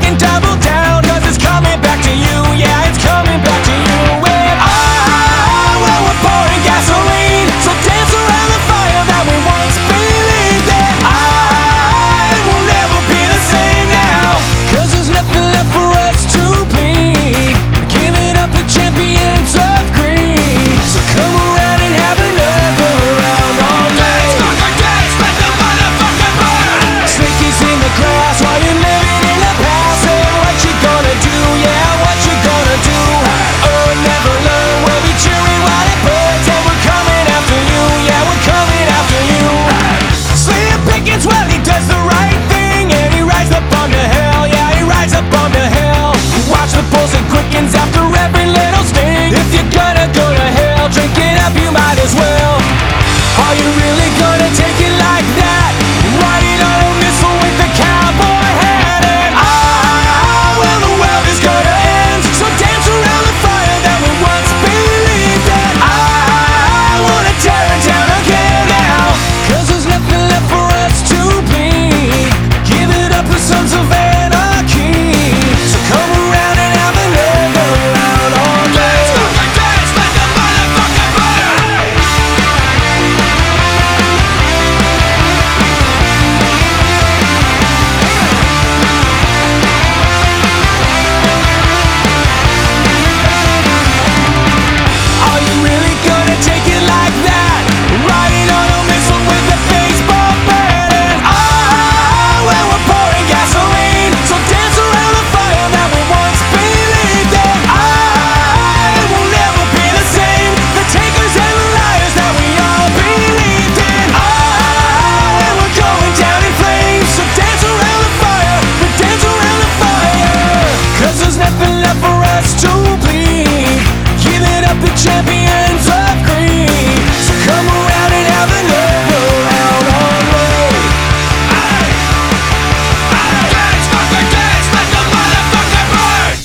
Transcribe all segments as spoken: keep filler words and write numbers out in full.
and double down, cause it's coming back to you. Yeah, it's coming back to you. And I, well, we're pouring gasoline, so dance around the fire that we once believed in. I will never be the same now, cause there's nothing left for us to bleed. Giving up the champions of greed. So come around and have another round all night. Let's dance, let the motherfucker burn. Slinkies in the grass while you're living in the past. Say what you gonna do, yeah, what you gonna do. Oh, never learn, we'll be cheering while it burns. And we're coming after you, yeah, we're coming after you. Slim Pickens, well, he does the right thing, and he rides up on the hill, yeah, he rides up on the hill. Watch the pulse and quickens after every little sting. If you're gonna go to hell, drink it up, you might as well. Are you really gonna take it like that? Riding on a missile with the cowboy hat. And ah, well, the world is gonna end, so dance around the fire that we once believed in. I wanna tear it down again now, cause there's nothing left for us to bleed. Give it up for sons of anarchy. So come around and have another round all day. Let's dance, let the motherfucker burn. Are you really gonna take it like that? Riding on a missile with a baseball bat. And ah, well, we're pouring gasoline, so dance around the fire that we once believed in. I will never be the same. The takers and the liars that we all believed in. I, we're going down in flames, so dance around the fire, we dance around the fire. Cause there's nothing left for us to bleed. Giving up the champions of greed. So come around and have another round on me. Dance, fucking dance, let the motherfucker burn.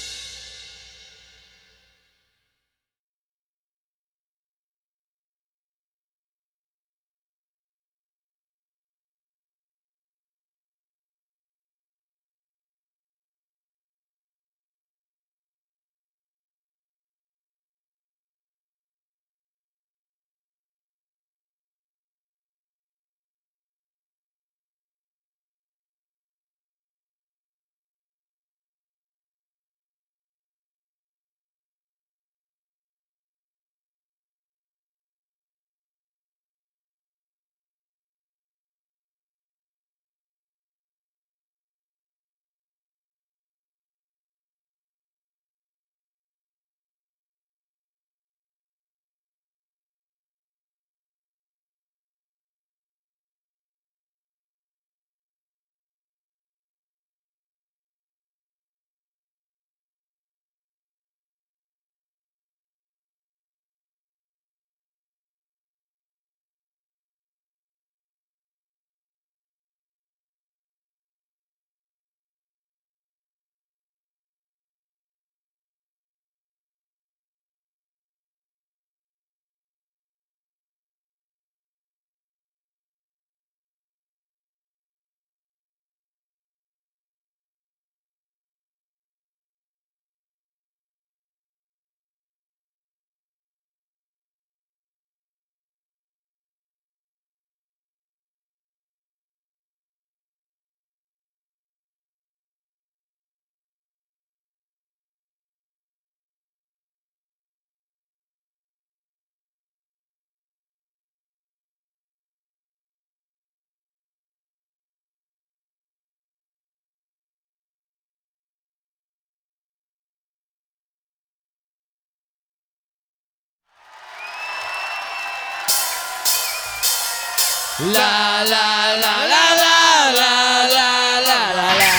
La la la la la la la la la la.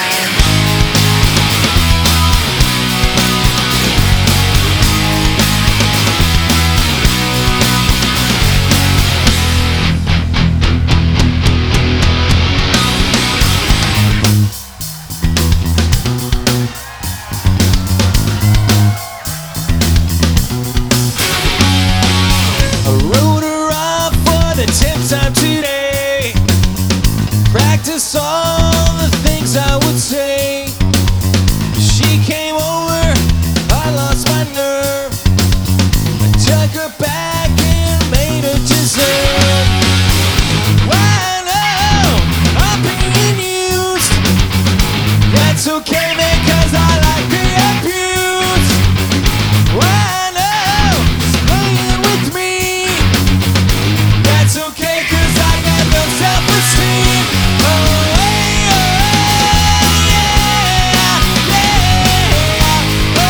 I wrote her off for the tenth time today. okay, man, cause I like being abused. I know, just playing with me. That's okay, cause I got no self-esteem. Oh, hey, oh, yeah, yeah, oh,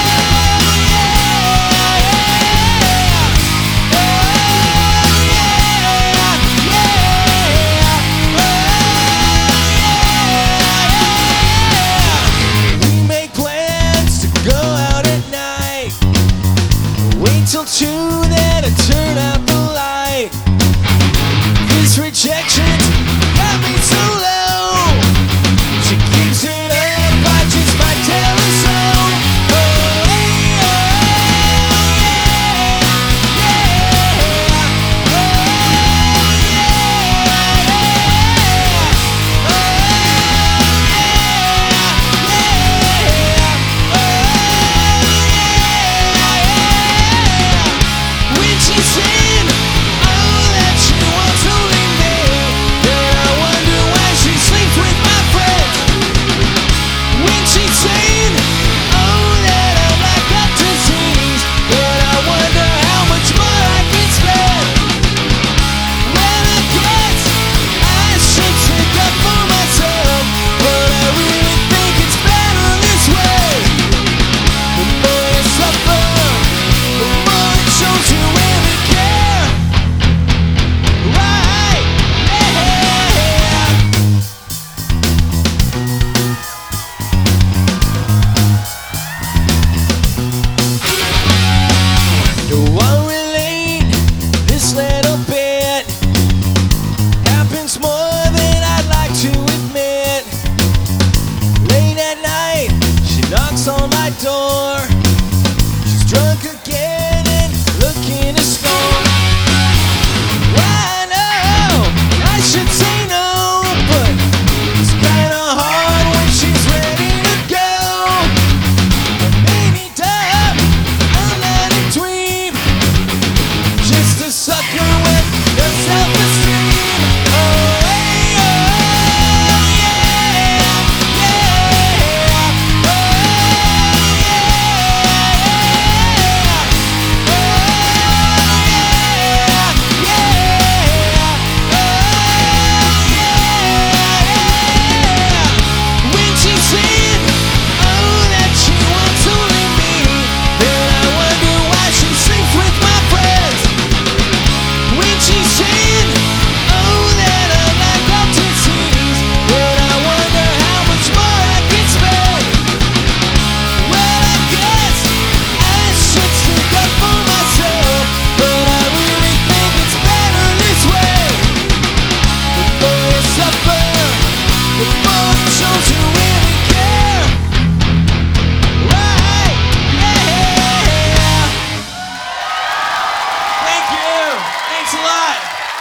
yeah, we make plans to go out at night. Wait till two, then I turn out the light. This rejection's got me so low. She keeps it up, I just might tell her so. Oh, hey, oh, yeah, yeah, oh, yeah, oh, yeah, when she said, oh, that she wants only me, then I wonder why she sleeps with my friends. When she said, oh, that I like that disease, then I wonder how much more I can spend. Well, I guess I should stick up for myself, but I really think it's better this way. The more you suffer, the more it shows you really care. Right, yeah. Do I relate this little bit? Happens more than I'd like to admit. Late at night, she knocks on my door. She's drunk again and looking to scorn. I know I should say no, but it's kinda hard when she's ready to go. Maybe dumb, I'm not a dweeb, just a sucker with no self-esteem. Oh, hey, oh, yeah, yeah, oh, when she said, oh, that she wants only me, then I wonder why she sleeps with my friends. When she said, oh, that I like that disease, then I wonder how much more I can spend. Well, I guess I should stick up for myself, but I really think it's better this way. The more you suffer, the more it shows you really care. Right, yeah. Thank you. Thanks a lot.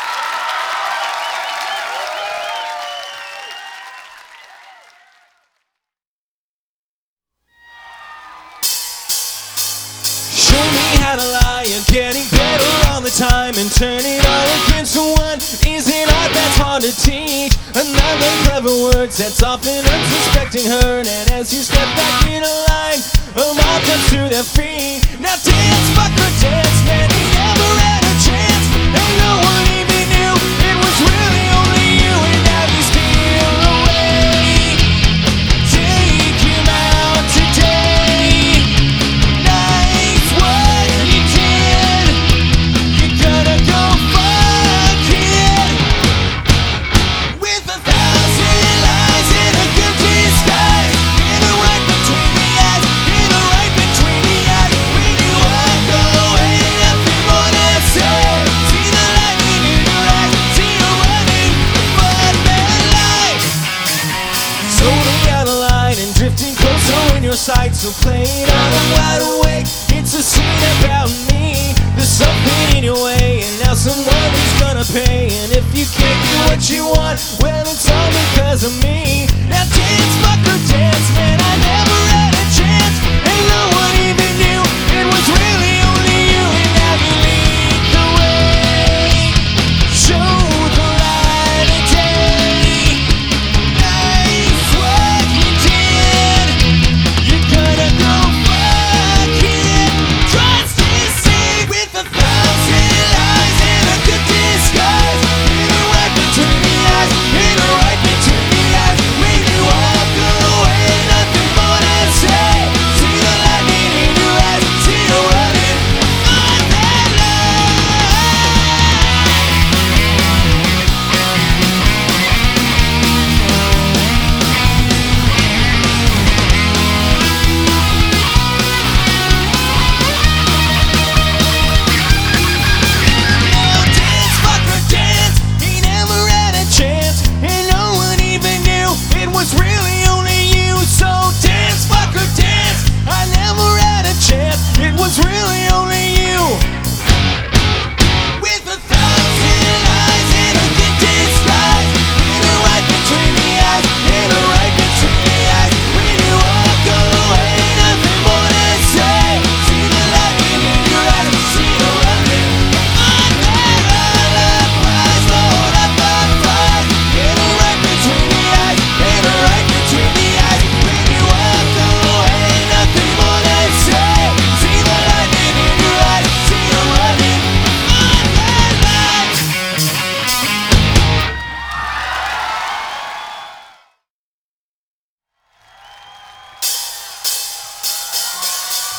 Show me how to lie and getting better all the time, and turn it all against one isn't art that's hard to teach. Another clever words that's often unsuspecting heard, and as you step back in a line, a mob comes to their feet. Now dance, fuck or dance, man, he never had a chance, and no one even knew it was really only you, and now you steal away. Take him out today. Nice what you did. You gotta go fuck it. With a thousand lies in a good disguise, in a right between the eyes, in a right between the eyes. When you walk away, nothing more to say. See the lightning in your eyes, see you running for their life. Slowly out of line and drifting closer in your sight, so play it out, I'm wide awake. It's a scene about me. There's something in your way, and now someone is gonna pay. And if you can't do what you want, well, it's all because of me. Now dance, fuck or dance, man, I never had a chance, and no one even knew it was really only you, and now you lead the way. Show the light of day. Nice what you did.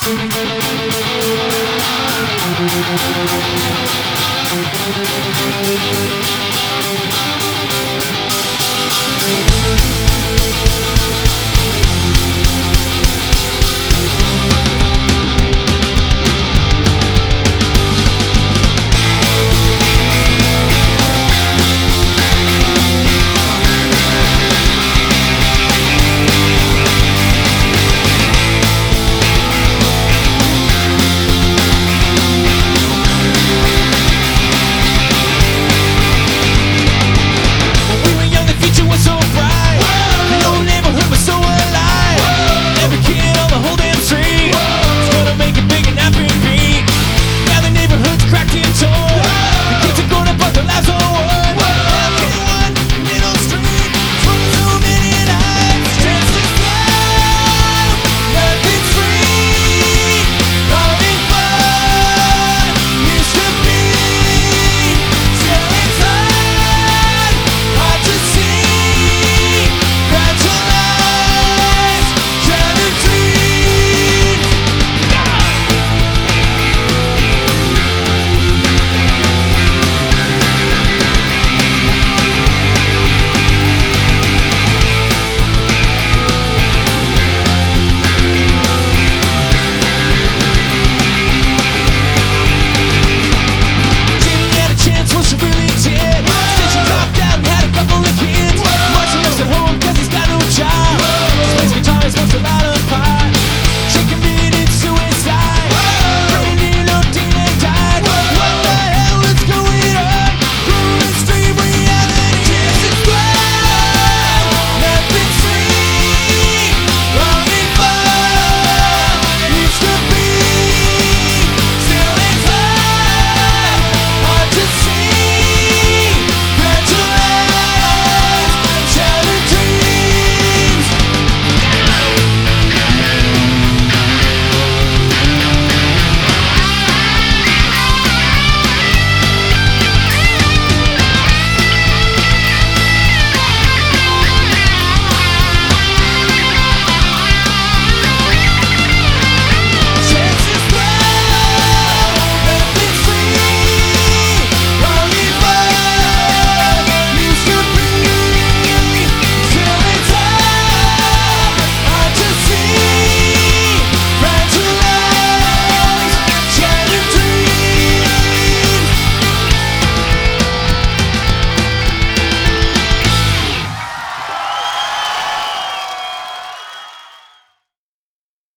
We'll be right back.